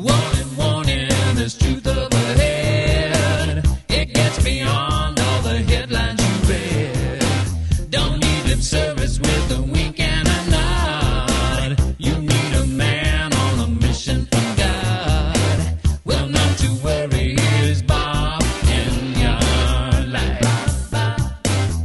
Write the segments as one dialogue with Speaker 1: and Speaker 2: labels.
Speaker 1: Warning, warning, there's truth up ahead. It gets beyond all the headlines you read. Don't need lip service with a wink and a nod. You need a man on a mission from God. Well, not to worry, here's Bob in your life.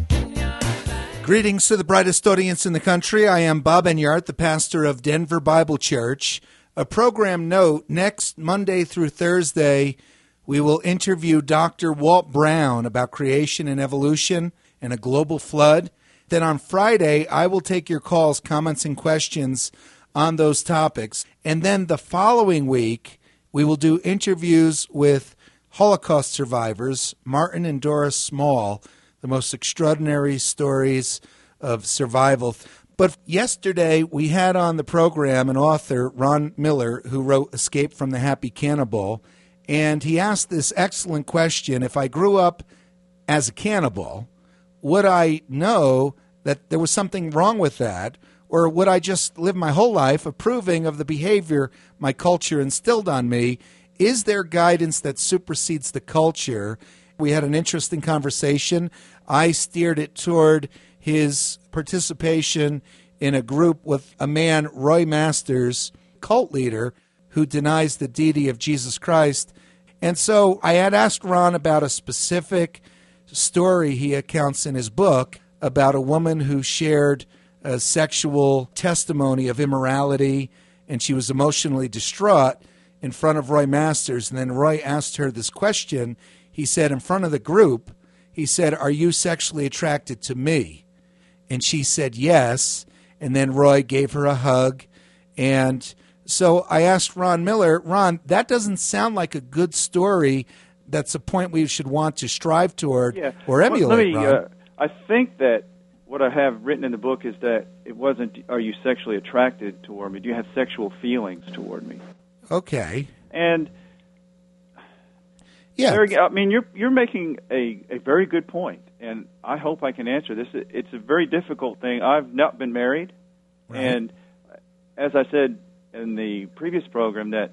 Speaker 2: Greetings to the brightest audience in the country. I am Bob Enyart, the pastor of Denver Bible Church. A program note, next Monday through Thursday, we will interview Dr. Walt Brown about creation and evolution and a global flood. Then on Friday, I will take your calls, comments, and questions on those topics. And then the following week, we will do interviews with Holocaust survivors, Martin and Doris Small, the most extraordinary stories of survival. But yesterday, we had on the program an author, Ron Miller, who wrote Escape from the Happy Cannibal, and he asked this excellent question: if I grew up as a cannibal, would I know that there was something wrong with that, or would I just live my whole life approving of the behavior my culture instilled on me? Is there guidance that supersedes the culture? We had an interesting conversation. I steered it toward his participation in a group with a man, Roy Masters, cult leader, who denies the deity of Jesus Christ. And so I had asked Ron about a specific story he accounts in his book about a woman who shared a sexual testimony of immorality, and she was emotionally distraught in front of Roy Masters. And then Roy asked her this question. He said, in front of the group, he said, "Are you sexually attracted to me?" And she said yes, and then Roy gave her a hug. And so I asked Ron Miller, Ron, that doesn't sound like a good story. That's a point we should want to strive toward or emulate, Ron.
Speaker 3: I think that what I have written in the book is that it wasn't, are you sexually attracted toward me? Do you have sexual feelings toward me?
Speaker 2: Okay.
Speaker 3: And
Speaker 2: yeah,
Speaker 3: I mean, you're making a very good point, and I hope I can answer this. It's a very difficult thing. I've not been married, right. And as I said in the previous program, that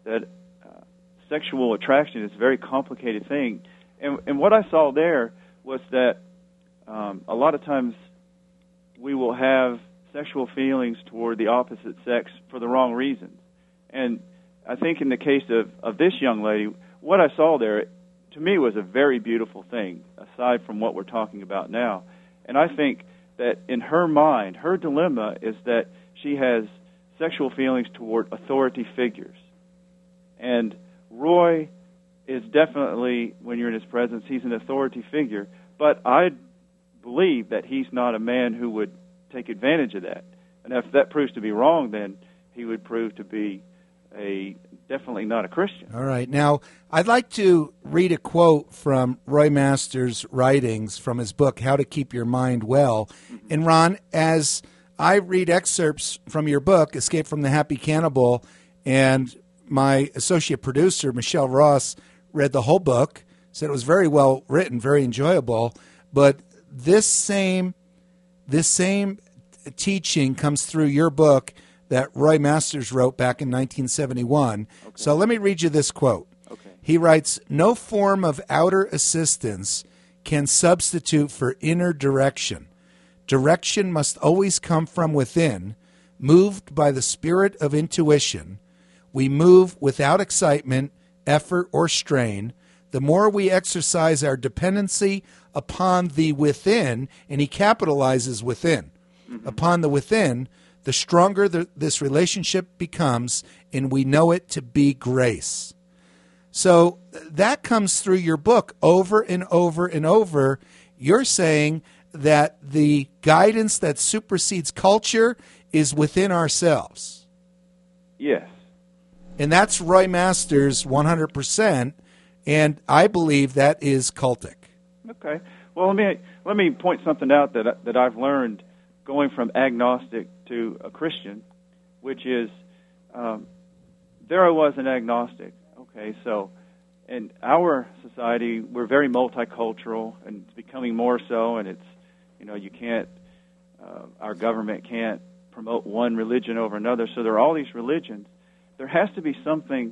Speaker 3: sexual attraction is a very complicated thing. And what I saw there was that a lot of times we will have sexual feelings toward the opposite sex for the wrong reasons. And I think in the case of this young lady, what I saw there, to me, was a very beautiful thing, aside from what we're talking about now. And I think that in her mind, her dilemma is that she has sexual feelings toward authority figures. And Roy is definitely, when you're in his presence, he's an authority figure. But I believe that he's not a man who would take advantage of that. And if that proves to be wrong, then he would prove to be definitely not a Christian.
Speaker 2: All right. Now, I'd like to read a quote from Roy Masters' writings from his book, How to Keep Your Mind Well. And Ron, as I read excerpts from your book, Escape from the Happy Cannibal, and my associate producer, Michelle Ross, read the whole book, said it was very well written, very enjoyable, but this same teaching comes through your book that Roy Masters wrote back in 1971. Okay. So let me read you this quote.
Speaker 3: Okay.
Speaker 2: He writes, "No form of outer assistance can substitute for inner direction. Direction must always come from within, moved by the spirit of intuition. We move without excitement, effort, or strain. The more we exercise our dependency upon the within," and he capitalizes within, upon the within, the stronger this relationship becomes, and we know it to be grace. So that comes through your book over and over and over. You're saying that the guidance that supersedes culture is within ourselves.
Speaker 3: Yes.
Speaker 2: And that's Roy Masters 100%, and I believe that is cultic.
Speaker 3: Okay. Well, let me point something out that I've learned going from agnostic to a Christian, which is there I was an agnostic. Okay, so in our society, we're very multicultural, and it's becoming more so, and it's, you can't, our government can't promote one religion over another, so there are all these religions. There has to be something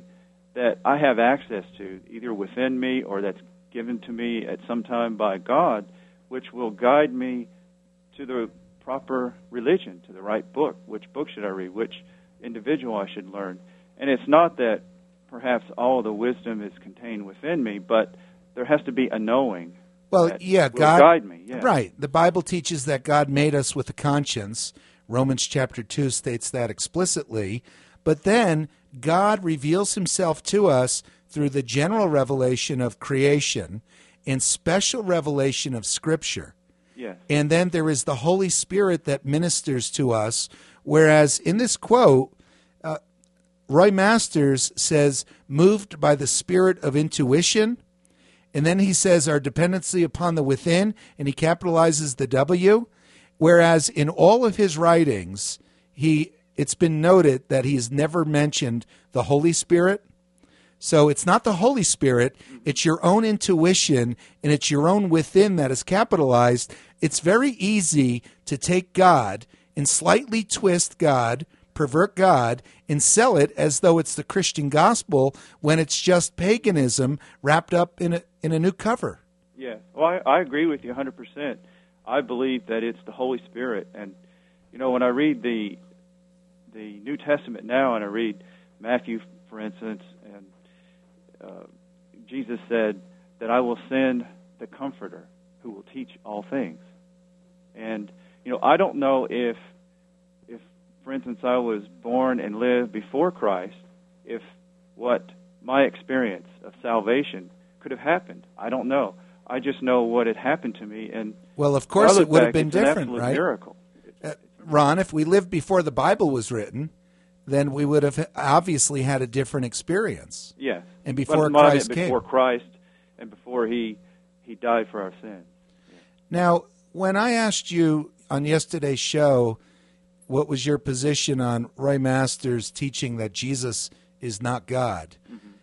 Speaker 3: that I have access to, either within me or that's given to me at some time by God, which will guide me to the proper religion, to the right book. Which book should I read? Which individual I should learn? And it's not that perhaps all the wisdom is contained within me, but there has to be a knowing.
Speaker 2: Well,
Speaker 3: that
Speaker 2: yeah,
Speaker 3: will
Speaker 2: God
Speaker 3: guide me. Yeah.
Speaker 2: Right. The Bible teaches that God made us with a conscience. Romans chapter 2 states that explicitly. But then God reveals himself to us through the general revelation of creation and special revelation of Scripture.
Speaker 3: Yes.
Speaker 2: And then there is the Holy Spirit that ministers to us, whereas in this quote, Roy Masters says, moved by the spirit of intuition. And then he says our dependency upon the within, and he capitalizes the W. Whereas in all of his writings, it's been noted that he's never mentioned the Holy Spirit. So it's not the Holy Spirit, it's your own intuition, and it's your own within that is capitalized. It's very easy to take God and slightly twist God, pervert God, and sell it as though it's the Christian gospel when it's just paganism wrapped up in a new cover.
Speaker 3: Yeah, well, I agree with you 100%. I believe that it's the Holy Spirit. And, you know, when I read the New Testament now, and I read Matthew, for instance, and Jesus said that I will send the Comforter who will teach all things. And, you know, I don't know if for instance, I was born and lived before Christ, if what my experience of salvation could have happened. I don't know. I just know what had happened to me. And
Speaker 2: well, of course it would have been
Speaker 3: it's an
Speaker 2: different,
Speaker 3: absolute
Speaker 2: right?
Speaker 3: Miracle.
Speaker 2: Ron, if we lived before the Bible was written, then we would have obviously had a different experience.
Speaker 3: Yes.
Speaker 2: And before
Speaker 3: but
Speaker 2: Christ came.
Speaker 3: Before Christ and before he died for our sins. Yeah.
Speaker 2: Now, when I asked you on yesterday's show what was your position on Roy Masters' teaching that Jesus is not God,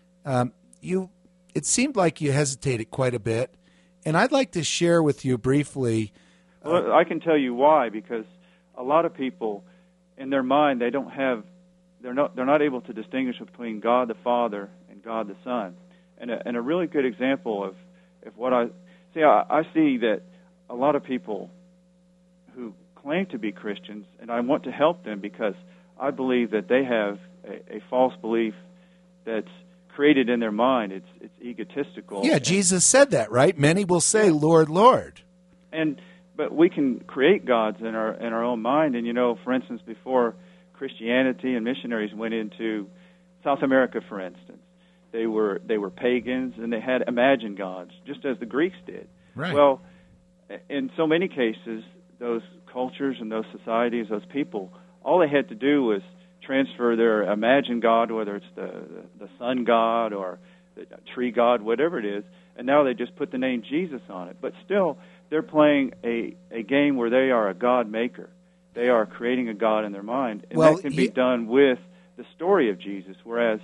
Speaker 2: it seemed like you hesitated quite a bit, and I'd like to share with you briefly.
Speaker 3: Well, I can tell you why, because a lot of people, in their mind, they're not able to distinguish between God the Father and God the Son. And a really good example of what I see that a lot of people who claim to be Christians, and I want to help them because I believe that they have a false belief that's created in their mind. It's egotistical.
Speaker 2: Yeah, Jesus said that, right? Many will say, "Lord, Lord."
Speaker 3: But we can create gods in our own mind. And, you know, for instance, before Christianity and missionaries went into South America, for instance, they were pagans and they had imagined gods, just as the Greeks did.
Speaker 2: Right.
Speaker 3: Well, in so many cases, those cultures and those societies, those people, all they had to do was transfer their imagined god, whether it's the sun god or the tree god, whatever it is, and now they just put the name Jesus on it. But still, they're playing a game where they are a god maker. They are creating a god in their mind, and that can be done with the story of Jesus. Whereas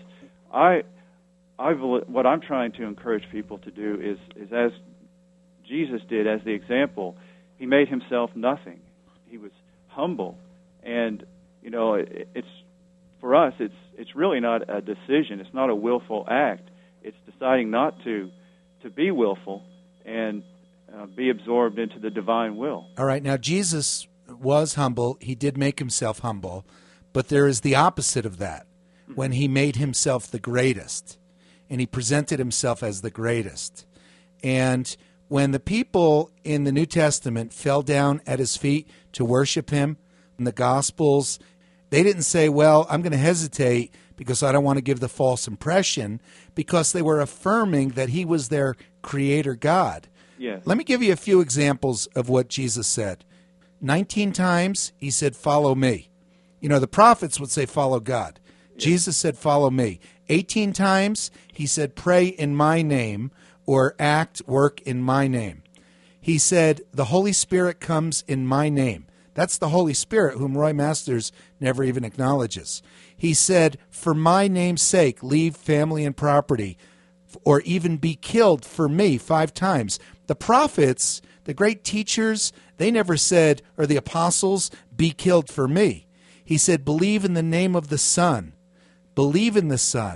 Speaker 3: what I'm trying to encourage people to do is as Jesus did, as the example, he made himself nothing. He was humble, and you know, it's for us. It's really not a decision. It's not a willful act. It's deciding not to be willful and be absorbed into the divine will.
Speaker 2: All right. Now, Jesus was humble. He did make himself humble, but there is the opposite of that when he made himself the greatest, and he presented himself as the greatest. And when the people in the New Testament fell down at his feet to worship him in the Gospels, they didn't say, well, I'm going to hesitate because I don't want to give the false impression, because they were affirming that he was their creator God.
Speaker 3: Yes.
Speaker 2: Let me give you a few examples of what Jesus said. 19 times he said, follow me. You know, the prophets would say, follow God. Yes. Jesus said, follow me. 18 times he said, pray in my name, or work in my name. He said, the Holy Spirit comes in my name. That's the Holy Spirit, whom Roy Masters never even acknowledges. He said, for my name's sake, leave family and property, or even be killed for me 5 times. The prophets, the great teachers, they never said, or the apostles, be killed for me. He said, believe in the name of the Son. Believe in the Son.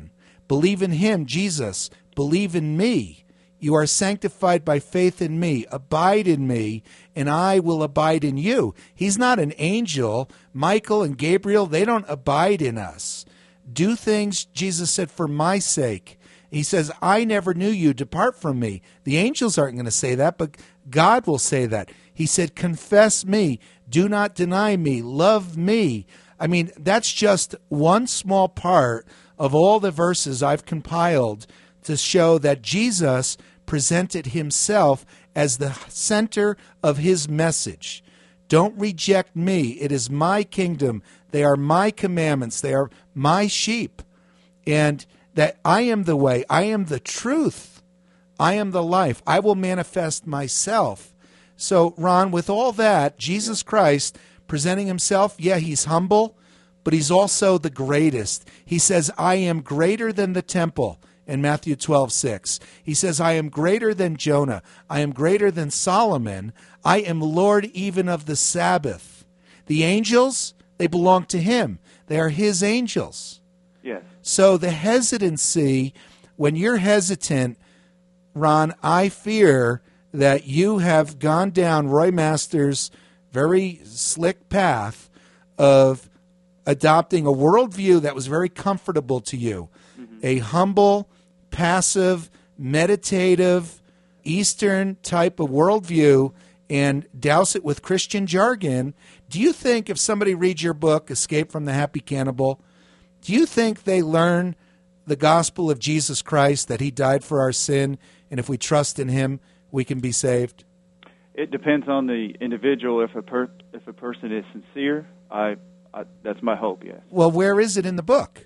Speaker 2: Believe in him, Jesus. Believe in me. You are sanctified by faith in me. Abide in me, and I will abide in you. He's not an angel. Michael and Gabriel, they don't abide in us. Do things, Jesus said, for my sake. He says, I never knew you. Depart from me. The angels aren't going to say that, but God will say that. He said, confess me. Do not deny me. Love me. I mean, that's just one small part of all the verses I've compiled to show that Jesus presented himself as the center of his message. Don't reject me. It is my kingdom. They are my commandments. They are my sheep. And that I am the way. I am the truth. I am the life. I will manifest myself. So, Ron, with all that, Jesus Christ presenting himself, yeah, he's humble, but he's also the greatest. He says, I am greater than the temple in Matthew 12:6. He says, I am greater than Jonah. I am greater than Solomon. I am Lord even of the Sabbath. The angels, they belong to him. They are his angels.
Speaker 3: Yes.
Speaker 2: So the hesitancy, when you're hesitant, Ron, I fear that you have gone down Roy Masters' very slick path of adopting a worldview that was very comfortable to you, a humble, passive, meditative, Eastern type of worldview, and douse it with Christian jargon. Do you think if somebody reads your book, Escape from the Happy Cannibal, do you think they learn the gospel of Jesus Christ, that he died for our sin, and if we trust in him, we can be saved?
Speaker 3: It depends on the individual. If a person is sincere, that's my hope. Yes.
Speaker 2: Well, where is it in the book?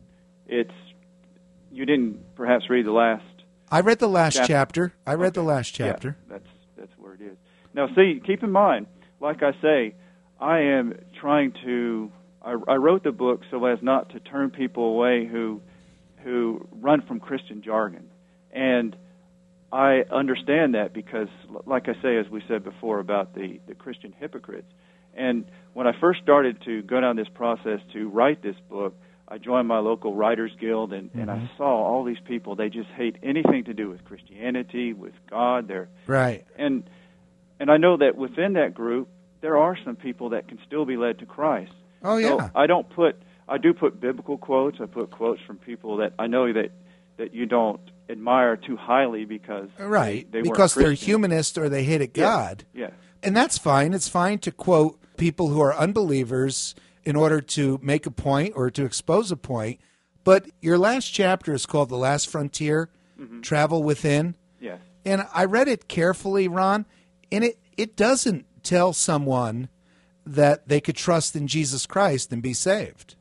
Speaker 3: You didn't perhaps read the last.
Speaker 2: I read the last chapter. I read the last chapter.
Speaker 3: Yeah, that's where it is. Now, see, keep in mind, like I say, I am trying to. I wrote the book so as not to turn people away who run from Christian jargon, and I understand that because, like I say, as we said before about the Christian hypocrites, and when I first started to go down this process to write this book, I joined my local Writers Guild, and I saw all these people. They just hate anything to do with Christianity, with God. They're
Speaker 2: right,
Speaker 3: and I know that within that group there are some people that can still be led to Christ.
Speaker 2: Oh yeah.
Speaker 3: So I do put biblical quotes. I put quotes from people that I know that you don't admire too highly because
Speaker 2: right
Speaker 3: they
Speaker 2: because
Speaker 3: weren't
Speaker 2: they're
Speaker 3: Christian.
Speaker 2: humanist or they hated God.
Speaker 3: Yeah.
Speaker 2: And that's fine. It's fine to quote people who are unbelievers in order to make a point or to expose a point. But your last chapter is called The Last Frontier, Travel Within.
Speaker 3: Yes.
Speaker 2: And I read it carefully, Ron, and it doesn't tell someone that they could trust in Jesus Christ and be saved.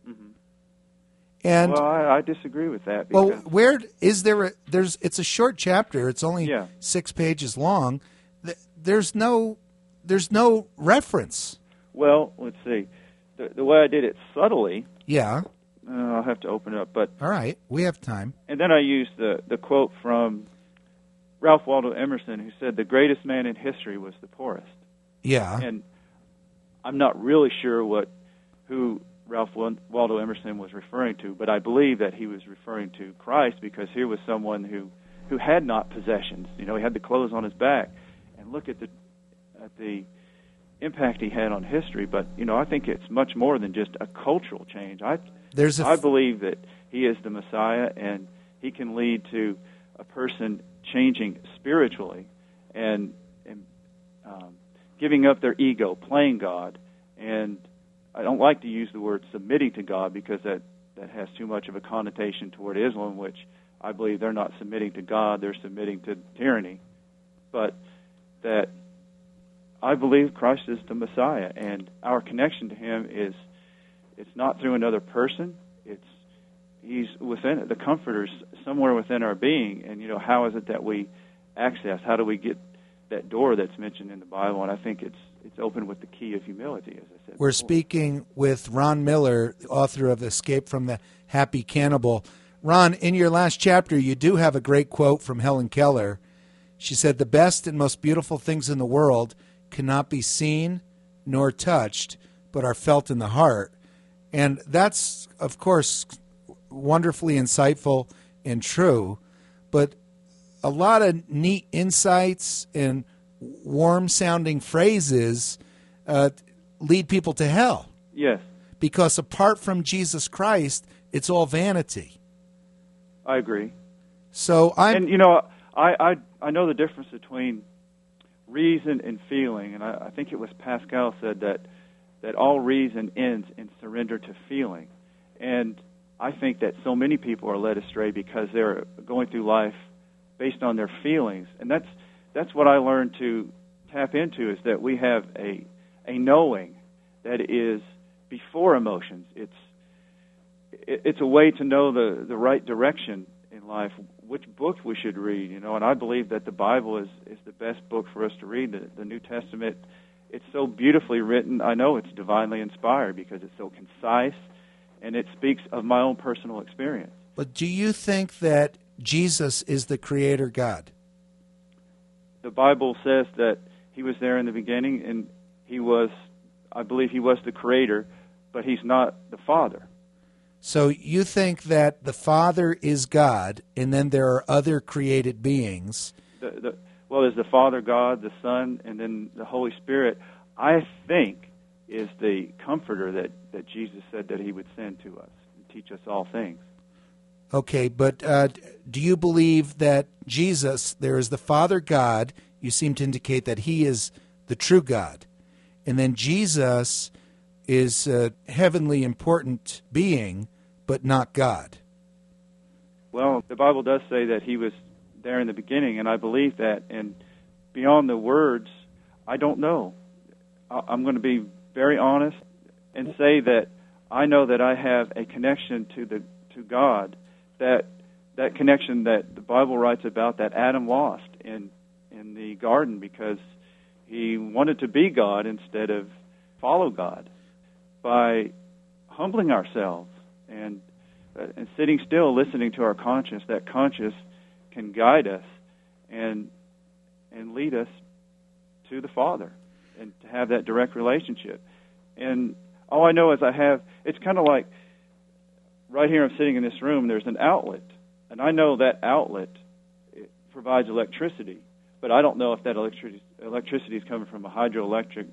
Speaker 2: And
Speaker 3: Well, I disagree with that.
Speaker 2: well,
Speaker 3: Because,
Speaker 2: where is there? It's a short chapter. It's only
Speaker 3: Yeah.
Speaker 2: 6 pages long. There's no reference.
Speaker 3: well, let's see. The way I did it subtly,
Speaker 2: Yeah.
Speaker 3: I'll have to open it up. But
Speaker 2: All right. We have time.
Speaker 3: and then I used the quote from Ralph Waldo Emerson, who said, "The greatest man in history was the poorest."
Speaker 2: Yeah.
Speaker 3: And I'm not really sure who Ralph Waldo Emerson was referring to, but I believe that he was referring to Christ because here was someone who had not possessions. You know, he had the clothes on his back, and look at the impact he had on history. But you know, I think it's much more than just a cultural change. I believe that he is the Messiah, and he can lead to a person changing spiritually and giving up their ego, playing God. And I don't like to use the word submitting to God because that has too much of a connotation toward Islam, which I believe they're not submitting to God, they're submitting to tyranny. But that I believe Christ is the Messiah, and our connection to him it's not through another person, he's within it. The Comforter's somewhere within our being, and you know, how is it that we access? How do we get that door that's mentioned in the Bible? And I think it's open with the key of humility, as I said.
Speaker 2: We're
Speaker 3: before.
Speaker 2: speaking with Ron Miller, the author of Escape from the Happy Cannibal. Ron, in your last chapter, you do have a great quote from Helen Keller. She said, "The best and most beautiful things in the world cannot be seen nor touched, but are felt in the heart." And that's, of course, wonderfully insightful and true, but a lot of neat insights and warm-sounding phrases lead people to hell.
Speaker 3: Yes,
Speaker 2: Because apart from Jesus Christ, it's all vanity.
Speaker 3: I agree.
Speaker 2: So
Speaker 3: And I know the difference between reason and feeling, and I think it was Pascal said that all reason ends in surrender to feeling. And I think that so many people are led astray because they're going through life based on their feelings. And that's what I learned to tap into, is that we have a knowing that is before emotions. It's a way to know the right direction in life, which book we should read, and I believe that the Bible is the best book for us to read. The New Testament, it's so beautifully written. I know it's divinely inspired because it's so concise, and it speaks of my own personal experience.
Speaker 2: But do you think that Jesus is the Creator God?
Speaker 3: The Bible says that He was there in the beginning, and I believe He was the Creator, but He's not the Father.
Speaker 2: So you think that the Father is God, and then there are other created beings.
Speaker 3: Well, there's the Father, God, the Son, and then the Holy Spirit, I think, is the Comforter that Jesus said that He would send to us and teach us all things.
Speaker 2: Okay, but do you believe that Jesus, there is the Father God, you seem to indicate that He is the true God, and then Jesus is a heavenly important being, but not God?
Speaker 3: Well, the Bible does say that He was there in the beginning, and I believe that. And beyond the words, I don't know. I'm going to be very honest and say that I know that I have a connection to God, that connection that the Bible writes about that Adam lost in the garden because he wanted to be God instead of follow God. By humbling ourselves and sitting still, listening to our conscience, that conscience can guide us and lead us to the Father and to have that direct relationship. And all I know is it's kind of like right here I'm sitting in this room, there's an outlet. And I know that outlet provides electricity, but I don't know if that electricity is coming from a hydroelectric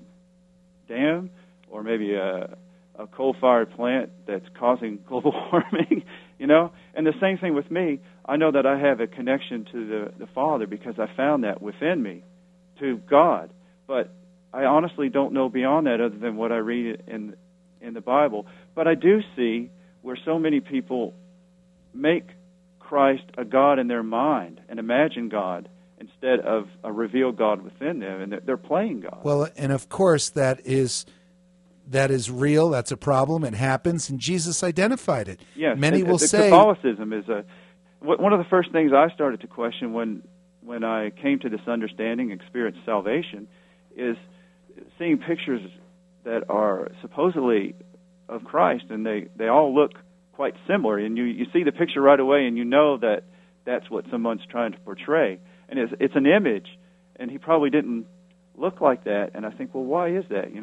Speaker 3: dam or maybe a coal-fired plant that's causing global warming, And the same thing with me. I know that I have a connection to the Father because I found that within me, to God. But I honestly don't know beyond that other than what I read in the Bible. But I do see where so many people make Christ a God in their mind and imagine God instead of a revealed God within them, and they're playing God.
Speaker 2: Well, and of course that is real. That's a problem. It happens, and Jesus identified it.
Speaker 3: Yes,
Speaker 2: many will say
Speaker 3: Catholicism is one of the first things I started to question when I came to this understanding, experienced salvation, is seeing pictures that are supposedly of Christ, and they all look quite similar. And you see the picture right away, and you know that that's what someone's trying to portray. And it's an image, and he probably didn't look like that. And I think, well, why is that?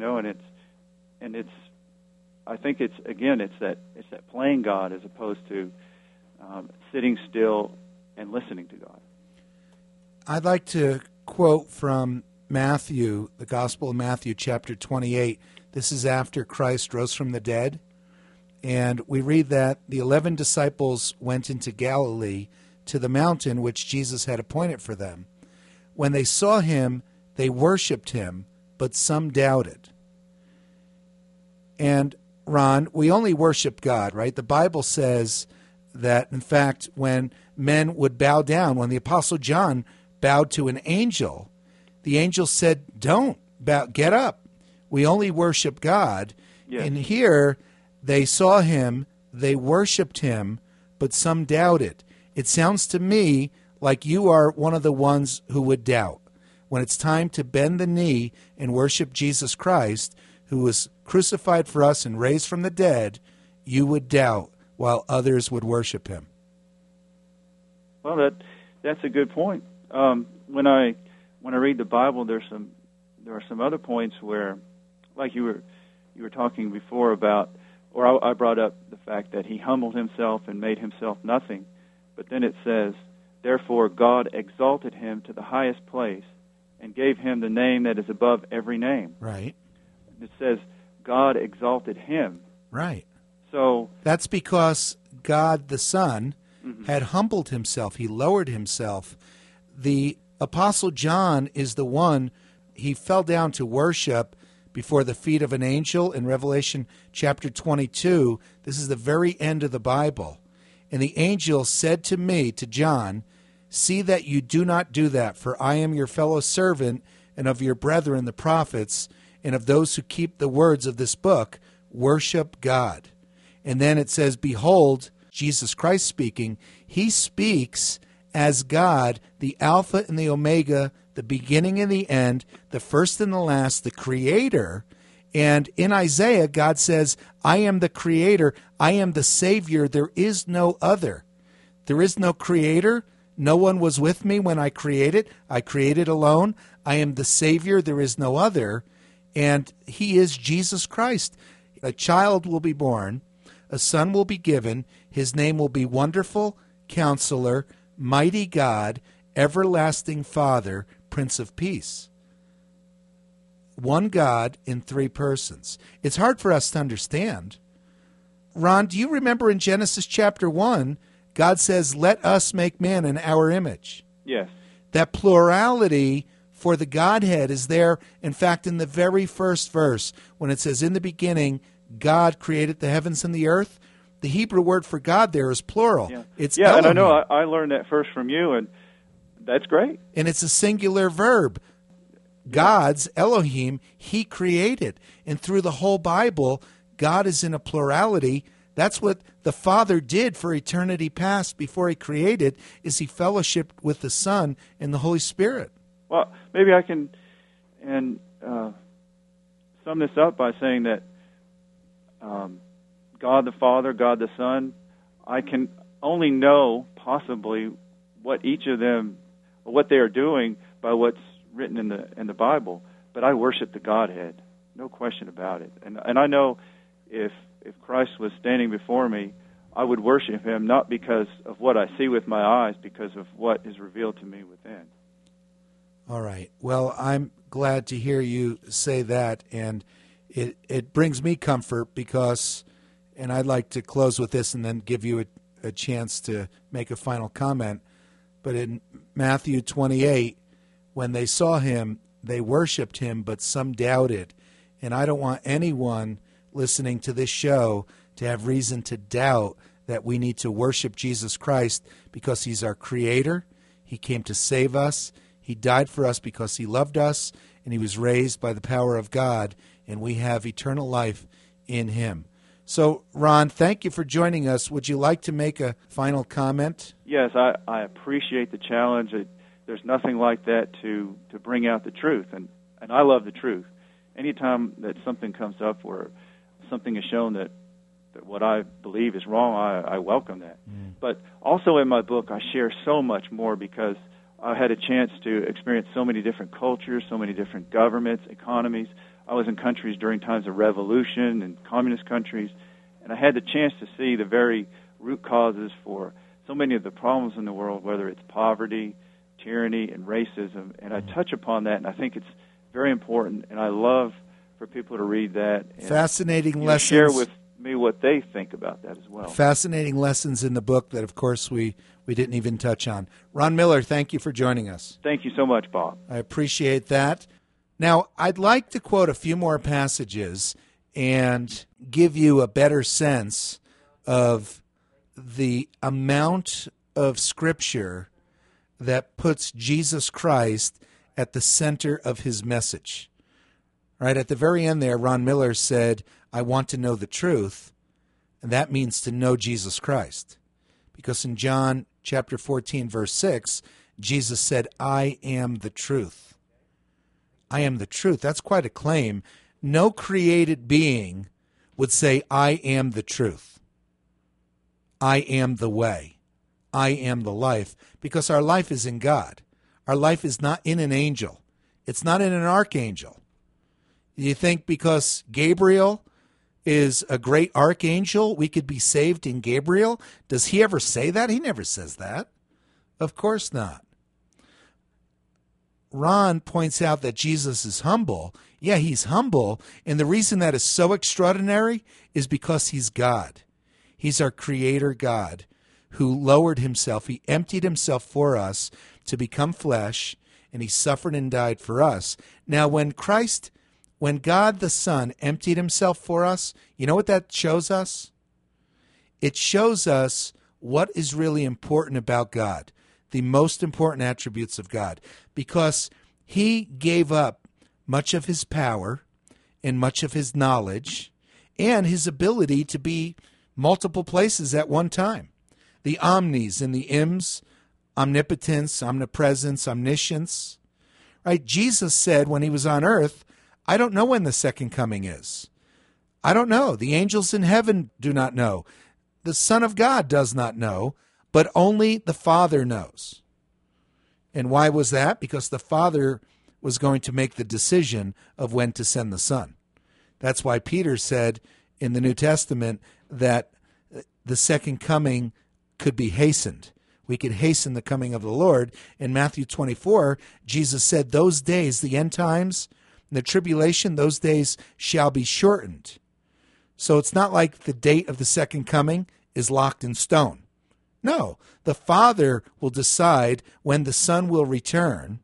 Speaker 3: I think it's that playing God as opposed to sitting still and listening to God.
Speaker 2: I'd like to quote from Matthew, the Gospel of Matthew, chapter 28. This is after Christ rose from the dead. And we read that the 11 disciples went into Galilee to the mountain which Jesus had appointed for them. When they saw him, they worshipped him, but some doubted. And, Ron, we only worship God, right? The Bible says that, in fact, when men would bow down, when the Apostle John bowed to an angel, the angel said, don't bow, get up. We only worship God.
Speaker 3: Yes.
Speaker 2: And here, they saw him, they worshipped him, but some doubted. It sounds to me like you are one of the ones who would doubt. When it's time to bend the knee and worship Jesus Christ, who was crucified for us and raised from the dead, you would doubt while others would worship him.
Speaker 3: Well, that's a good point. When I read the Bible, there are some other points where, like you were talking before about, or I brought up the fact that he humbled himself and made himself nothing. But then it says, therefore God exalted him to the highest place and gave him the name that is above every name.
Speaker 2: Right.
Speaker 3: It says God exalted him.
Speaker 2: Right.
Speaker 3: So
Speaker 2: that's because God the Son had humbled himself. He lowered himself. The Apostle John is the one, he fell down to worship before the feet of an angel in Revelation chapter 22. This is the very end of the Bible. And the angel said to me, to John, see that you do not do that, for I am your fellow servant and of your brethren the prophets, and of those who keep the words of this book. Worship God. And then it says, behold, Jesus Christ speaking, he speaks as God, the Alpha and the Omega, the beginning and the end, the first and the last, the Creator. And in Isaiah, God says, I am the Creator, I am the Savior, there is no other. There is no Creator, no one was with me when I created alone. I am the Savior, there is no other. And he is Jesus Christ. A child will be born, a son will be given, his name will be Wonderful, Counselor, Mighty God, Everlasting Father, Prince of Peace. One God in three persons. It's hard for us to understand. Ron, do you remember in Genesis chapter 1, God says, let us make man in our image?
Speaker 3: yes.
Speaker 2: That plurality for the Godhead is there, in fact, in the very first verse, when it says, in the beginning, God created the heavens and the earth. The Hebrew word for God there is plural.
Speaker 3: Yeah,
Speaker 2: It's
Speaker 3: yeah, and I
Speaker 2: Elohim,
Speaker 3: know I learned that first from you, and that's great.
Speaker 2: and it's a singular verb. God's, Elohim, he created. And through the whole Bible, God is in a plurality. That's what the Father did for eternity past before he created, is he fellowshiped with the Son and the Holy Spirit.
Speaker 3: Well, maybe I can sum this up by saying that God the Father, God the Son, I can only know possibly what each of them, what they are doing by what's written in the Bible. But I worship the Godhead, no question about it. And I know if Christ was standing before me, I would worship him not because of what I see with my eyes, because of what is revealed to me within.
Speaker 2: All right. Well, I'm glad to hear you say that, and it brings me comfort because, and I'd like to close with this and then give you a chance to make a final comment, but in Matthew 28, when they saw him, they worshiped him, but some doubted. And I don't want anyone listening to this show to have reason to doubt that we need to worship Jesus Christ because he's our Creator. He came to save us. He died for us because he loved us, and he was raised by the power of God, and we have eternal life in him. So, Ron, thank you for joining us. Would you like to make a final comment?
Speaker 3: Yes, I appreciate the challenge. There's nothing like that to bring out the truth, and I love the truth. Anytime that something comes up where something is shown that what I believe is wrong, I welcome that. But also in my book, I share so much more because I had a chance to experience so many different cultures, so many different governments, economies. I was in countries during times of revolution and communist countries, and I had the chance to see the very root causes for so many of the problems in the world, whether it's poverty, tyranny, and racism. And I touch upon that, and I think it's very important, and I love for people to read that. And,
Speaker 2: Fascinating lessons.
Speaker 3: Share with me what they think about that as well.
Speaker 2: Fascinating lessons in the book that, of course, we didn't even touch on. Ron Miller, thank you for joining us.
Speaker 3: Thank you so much, Bob.
Speaker 2: I appreciate that. Now, I'd like to quote a few more passages and give you a better sense of the amount of Scripture that puts Jesus Christ at the center of his message. Right at the very end there, Ron Miller said, I want to know the truth, and that means to know Jesus Christ. Because in John chapter 14, verse 6, Jesus said, I am the truth. I am the truth. That's quite a claim. No created being would say, I am the truth. I am the way. I am the life. Because our life is in God. Our life is not in an angel. It's not in an archangel. You think because Gabriel is a great archangel. We could be saved in Gabriel. Does he ever say that? He never says that. Of course not. Ron points out that Jesus is humble. Yeah, he's humble. And the reason that is so extraordinary is because he's God. He's our creator God who lowered himself. He emptied himself for us to become flesh, and he suffered and died for us. Now, when God the Son emptied himself for us, you know what that shows us? It shows us what is really important about God, the most important attributes of God, because he gave up much of his power and much of his knowledge and his ability to be multiple places at one time. The omnis and the ims, omnipotence, omnipresence, omniscience. Right? Jesus said when he was on earth, I don't know when the second coming is. I don't know. The angels in heaven do not know. The Son of God does not know, but only the Father knows. And why was that? Because the Father was going to make the decision of when to send the Son. That's why Peter said in the New Testament that the second coming could be hastened. We could hasten the coming of the Lord. In Matthew 24, Jesus said, those days, the end times, the tribulation, those days shall be shortened. So it's not like the date of the second coming is locked in stone. No, the Father will decide when the Son will return,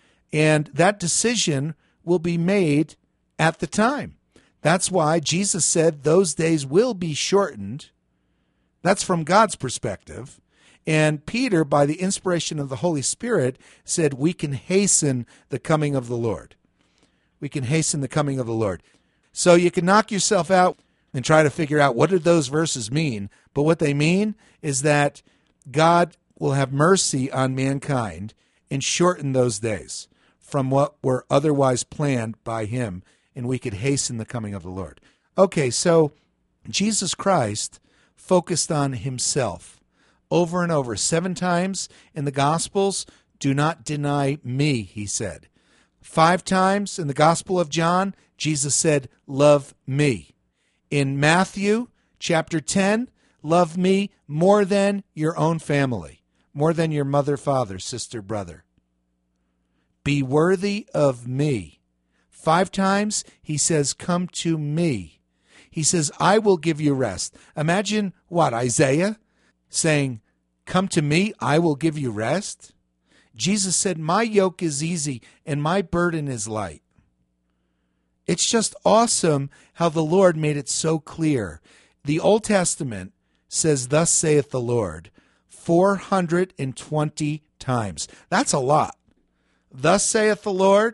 Speaker 2: and that decision will be made at the time. That's why Jesus said those days will be shortened. That's from God's perspective. And Peter, by the inspiration of the Holy Spirit, said we can hasten the coming of the Lord. We can hasten the coming of the Lord. So you can knock yourself out and try to figure out what did those verses mean. But what they mean is that God will have mercy on mankind and shorten those days from what were otherwise planned by him, and we could hasten the coming of the Lord. Okay, so Jesus Christ focused on himself over and over. 7 times in the Gospels, do not deny me, he said. 5 times in the Gospel of John, Jesus said, love me. In Matthew chapter 10, love me more than your own family, more than your mother, father, sister, brother. Be worthy of me. 5 times he says, come to me. He says, I will give you rest. Imagine what, Isaiah saying, come to me, I will give you rest. Jesus said, my yoke is easy and my burden is light. It's just awesome how the Lord made it so clear. The Old Testament says, thus saith the Lord, 420 times. That's a lot. Thus saith the Lord,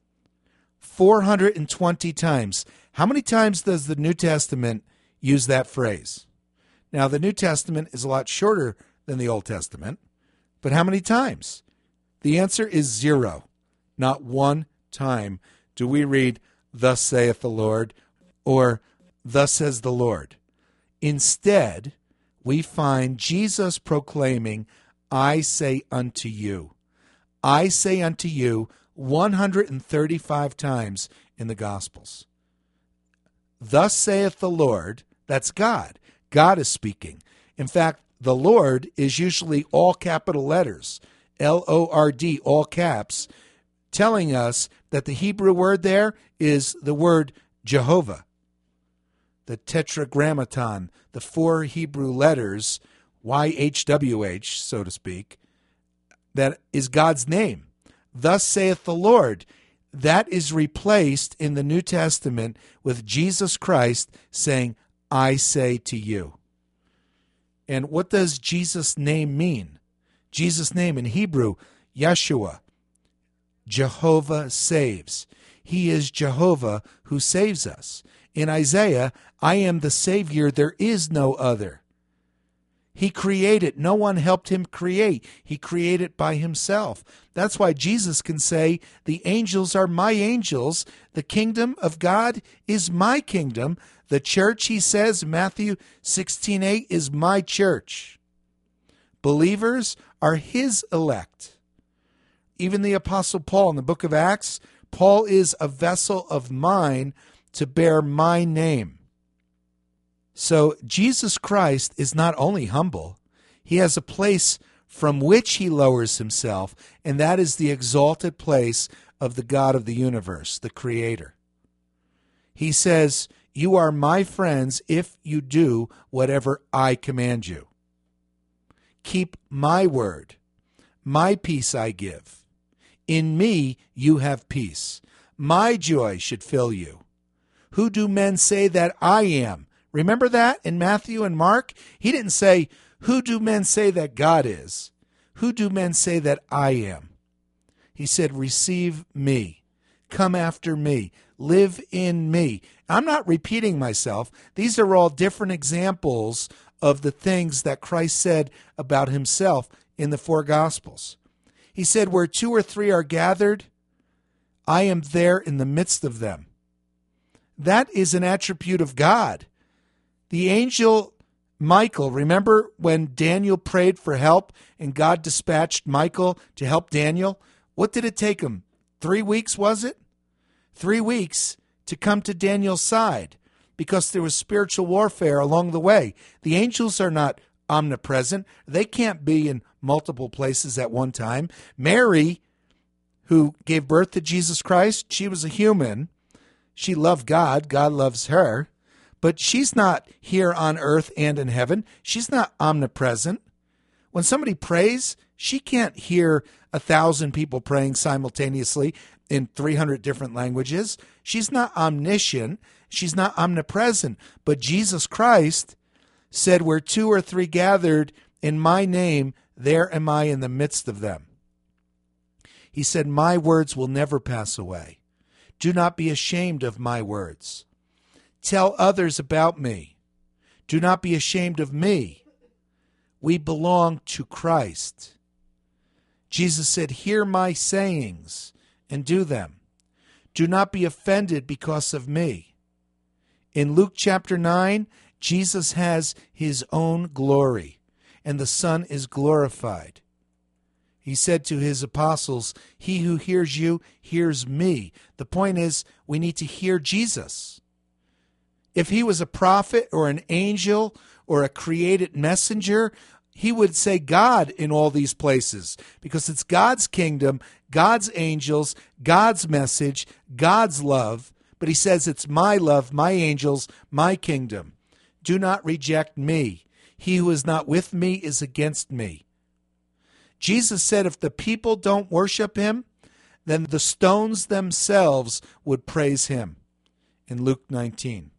Speaker 2: 420 times. How many times does the New Testament use that phrase? Now, the New Testament is a lot shorter than the Old Testament, but how many times? The answer is 0. Not one time do we read, thus saith the Lord, or thus says the Lord. Instead, we find Jesus proclaiming, I say unto you. I say unto you 135 times in the Gospels. Thus saith the Lord, that's God. God is speaking. In fact, the Lord is usually all capital letters, L-O-R-D, all caps, telling us that the Hebrew word there is the word Jehovah. The tetragrammaton, the 4 Hebrew letters, YHWH, so to speak, that is God's name. Thus saith the Lord. That is replaced in the New Testament with Jesus Christ saying, I say to you. And what does Jesus' name mean? Jesus' name in Hebrew, Yeshua. Jehovah saves. He is Jehovah who saves us. In Isaiah, I am the Savior, there is no other. He created. No one helped him create. He created by himself. That's why Jesus can say, the angels are my angels. The kingdom of God is my kingdom. The church, he says, Matthew 16:8, is my church. Believers are his elect. Even the Apostle Paul in the book of Acts, Paul is a vessel of mine to bear my name. So Jesus Christ is not only humble, he has a place from which he lowers himself, and that is the exalted place of the God of the universe, the Creator. He says, "You are my friends if you do whatever I command you. Keep my word. My peace I give. In me you have peace. My joy should fill you. Who do men say that I am?" Remember that in Matthew and Mark? He didn't say, "Who do men say that God is? Who do men say that I am?" He said, "Receive me. Come after me. Live in me." I'm not repeating myself. These are all different examples of the things that Christ said about himself in the four Gospels. He said, "Where two or three are gathered, I am there in the midst of them." That is an attribute of God. The angel Michael, remember when Daniel prayed for help and God dispatched Michael to help Daniel? What did it take him? 3 weeks, was it? 3 weeks to come to Daniel's side because there was spiritual warfare along the way. The angels are not omnipresent. They can't be in multiple places at one time. Mary, who gave birth to Jesus Christ, she was a human. She loved God. God loves her. But she's not here on earth and in heaven. She's not omnipresent. When somebody prays, she can't hear 1,000 people praying simultaneously in 300 different languages. She's not omniscient. She's not omnipresent. But Jesus Christ said, "Where two or three gathered in my name, there am I in the midst of them." He said, "My words will never pass away. Do not be ashamed of my words. Tell others about me. Do not be ashamed of me. We belong to Christ." Jesus said, "Hear my sayings and do them. Do not be offended because of me." In Luke chapter 9, Jesus has his own glory, and the Son is glorified. He said to his apostles, "He who hears you hears me." The point is, we need to hear Jesus. If he was a prophet or an angel or a created messenger, he would say God in all these places because it's God's kingdom, God's angels, God's message, God's love. But he says it's my love, my angels, my kingdom. Do not reject me. He who is not with me is against me. Jesus said if the people don't worship him, then the stones themselves would praise him. In Luke 19.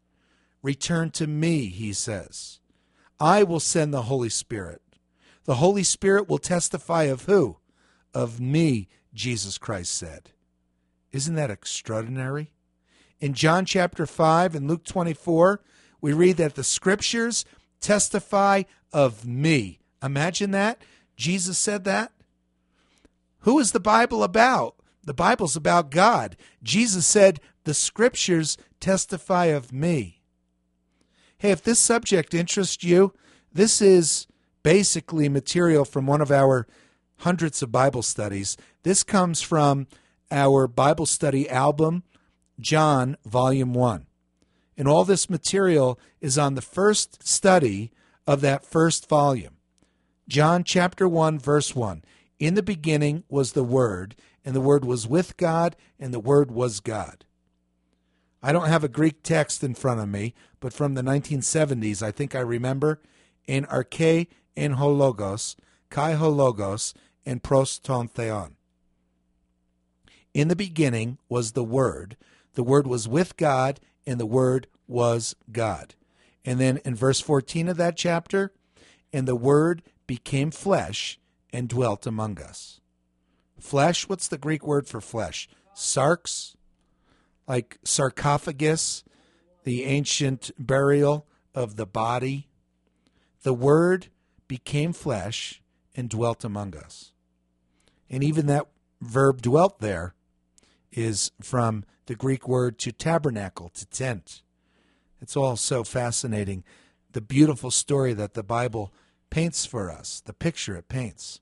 Speaker 2: Return to me, he says. I will send the Holy Spirit. The Holy Spirit will testify of who? Of me, Jesus Christ said. Isn't that extraordinary? In John chapter 5 and Luke 24, we read that the scriptures testify of me. Imagine that. Jesus said that. Who is the Bible about? The Bible's about God. Jesus said, the scriptures testify of me. Hey, if this subject interests you, this is basically material from one of our hundreds of Bible studies. This comes from our Bible study album, John, Volume 1. And all this material is on the first study of that first volume. John chapter 1, verse 1. In the beginning was the Word, and the Word was with God, and the Word was God. I don't have a Greek text in front of me, but from the 1970s, I think I remember, in arche en ho logos, kai ho logos, and pros ton theon. In the beginning was the Word was with God, and the Word was God. And then in verse 14 of that chapter, and the Word became flesh and dwelt among us. Flesh, what's the Greek word for flesh? Sarx, like sarcophagus, the ancient burial of the body. The Word became flesh and dwelt among us. And even that verb dwelt there is from the Greek word to tabernacle, to tent. It's all so fascinating, the beautiful story that the Bible paints for us, the picture it paints.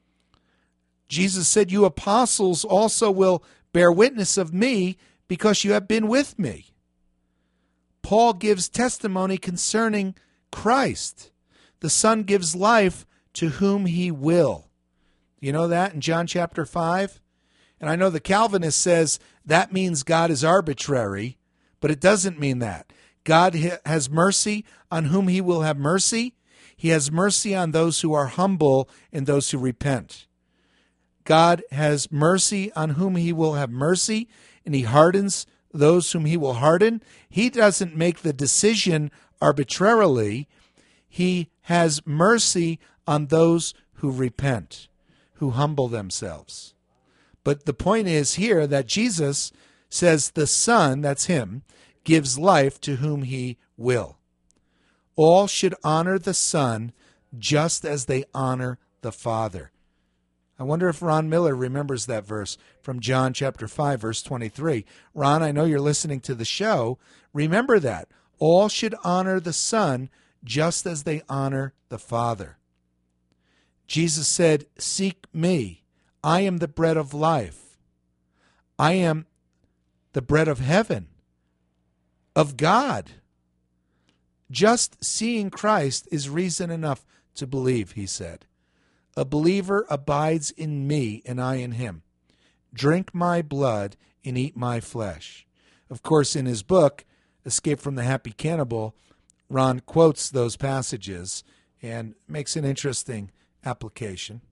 Speaker 2: Jesus said, you apostles also will bear witness of me because you have been with me. Paul gives testimony concerning Christ. The Son gives life to whom he will. You know that in John chapter 5? And I know the Calvinist says that means God is arbitrary, but it doesn't mean that. God has mercy on whom he will have mercy. He has mercy on those who are humble and those who repent. God has mercy on whom he will have mercy, and he hardens those whom he will harden. He doesn't make the decision arbitrarily. He has mercy on those who repent, who humble themselves. But the point is here that Jesus says the Son, that's him, gives life to whom he will. All should honor the Son just as they honor the Father. I wonder if Ron Miller remembers that verse from John chapter 5, verse 23. Ron, I know you're listening to the show. Remember that. All should honor the Son just as they honor the Father. Jesus said, "Seek me. I am the bread of life. I am the bread of heaven, of God." Just seeing Christ is reason enough to believe, he said. A believer abides in me and I in him. Drink my blood and eat my flesh. Of course, in his book, Escape from the Happy Cannibal, Ron quotes those passages and makes an interesting application.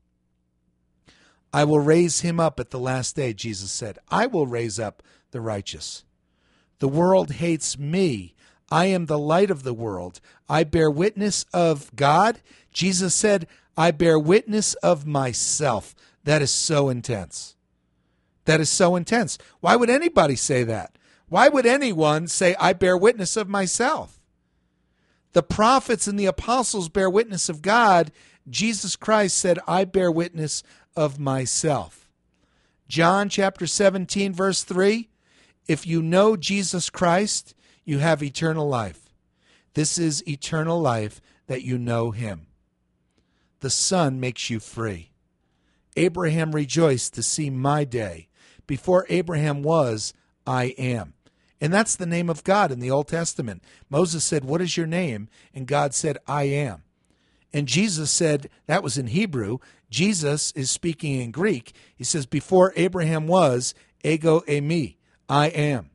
Speaker 2: I will raise him up at the last day, Jesus said. I will raise up the righteous. The world hates me. I am the light of the world. I bear witness of God. Jesus said, I bear witness of myself. That is so intense. That is so intense. Why would anybody say that? Why would anyone say, I bear witness of myself? The prophets and the apostles bear witness of God. Jesus Christ said, I bear witness of myself. John chapter 17, verse 3, if you know Jesus Christ, you have eternal life. This is eternal life, that you know him. The Son makes you free. Abraham rejoiced to see my day. Before Abraham was, I am. And that's the name of God in the Old Testament. Moses said, what is your name? And God said, I am. And Jesus said, that was in Hebrew. Jesus is speaking in Greek. He says, before Abraham was, ego eimi, I am.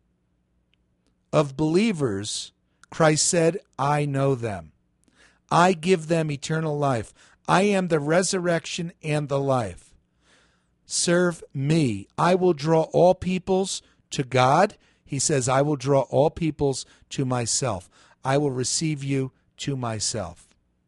Speaker 2: Of believers, Christ said, I know them. I give them eternal life. I am the resurrection and the life. Serve me. I will draw all peoples to God. He says, I will draw all peoples to myself. I will receive you to myself.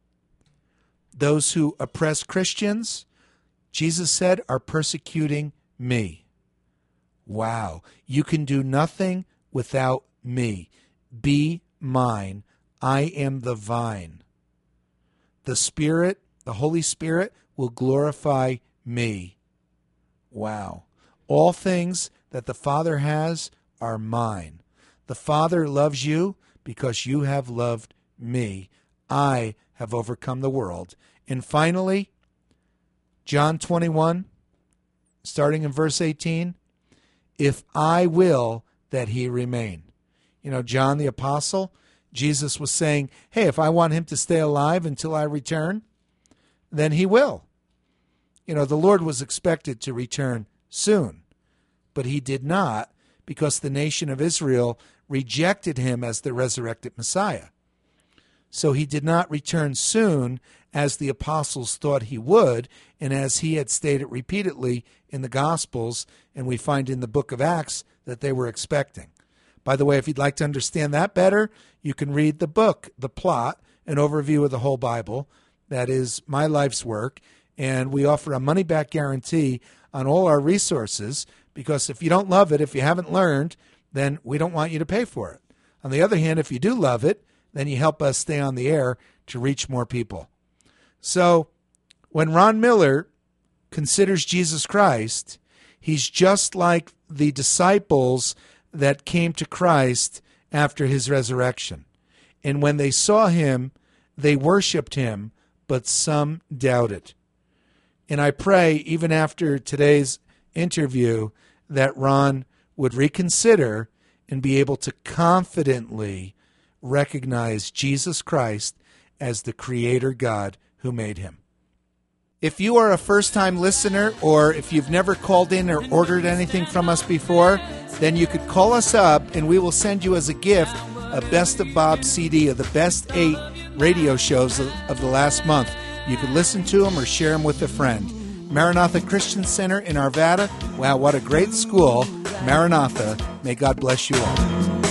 Speaker 2: Those who oppress Christians, Jesus said, are persecuting me. Wow. You can do nothing without me. Be mine. I am the vine. The Spirit, the Holy Spirit, will glorify me. Wow. All things that the Father has are mine. The Father loves you because you have loved me. I have overcome the world. And finally, John 21, starting in verse 18, if I will that he remain. You know, John the Apostle, Jesus was saying, hey, if I want him to stay alive until I return, then he will. You know, the Lord was expected to return soon, but he did not, because the nation of Israel rejected him as the resurrected Messiah. So he did not return soon as the apostles thought he would, and as he had stated repeatedly in the Gospels, and we find in the book of Acts that they were expecting. By the way, if you'd like to understand that better, you can read the book, The Plot, an overview of the whole Bible. That is my life's work, and we offer a money-back guarantee on all our resources, because if you don't love it, if you haven't learned, then we don't want you to pay for it. On the other hand, if you do love it, then you help us stay on the air to reach more people. So when Ron Miller considers Jesus Christ, he's just like the disciples that came to Christ after his resurrection. And when they saw him, they worshiped him, but some doubted. And I pray, even after today's interview, that Ron would reconsider and be able to confidently recognize Jesus Christ as the Creator God who made him. If you are a first-time listener, or if you've never called in or ordered anything from us before, then you could call us up and we will send you as a gift a Best of Bob CD of the best 8 radio shows of the last month. You could listen to them or share them with a friend. Maranatha Christian Center in Arvada. Wow, what a great school. Maranatha. May God bless you all.